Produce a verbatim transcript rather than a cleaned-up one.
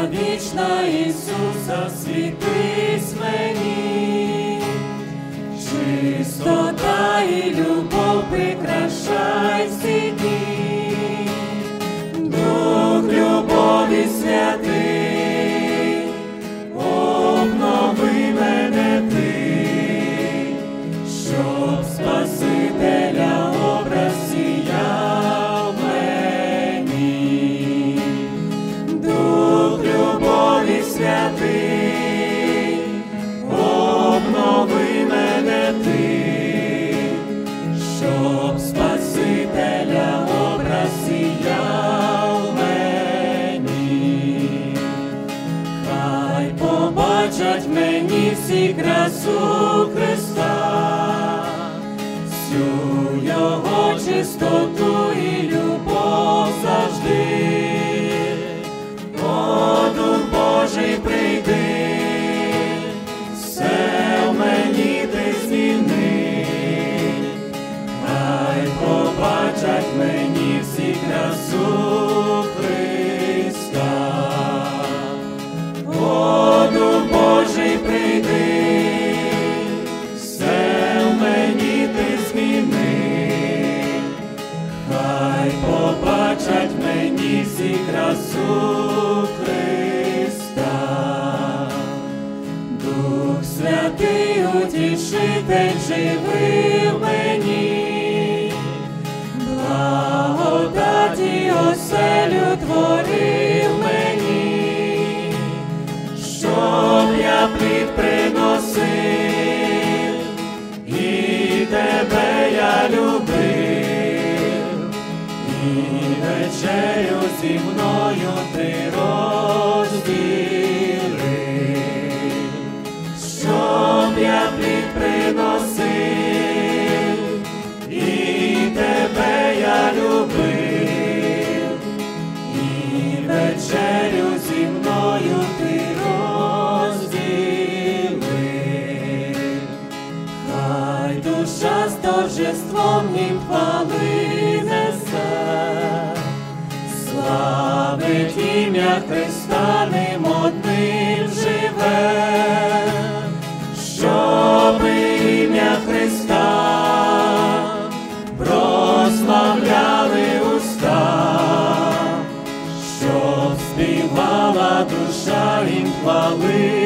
вічна Ісуса, світись мені, чистота і любов прикрашай всі дні, Дух любові святий, обнови мене ти, щоб Спасителя образ сіяв мені. Дух любові святий, обнови мене ти, щоб Спасителя образ сіяв мені. Хай побачать мені всі красу Христа, всю Його чистоту і любов завжди. О, Дух Божий, прийди, все в мені ти зміни, хай побачать мені всі красу Христа. О, Дух Божий, прийди, все в мені ти зміни, хай побачать мені всі красу Христа. Дух Святий, утішитель, живи в мені, благодаті оселю твори в мені, щоб я плід приносив, і тебе я любив, і вечерю зі мною ти розділи, щоб я плід приносив, і тебе я любив, і вечерю зі мною ти розділи. Хай душа з торжеством ним хвали несе, славить ім'я Христа, ним одним живе, щоб ім'я Христа прославляли уста, щоб співала душа їм хвали.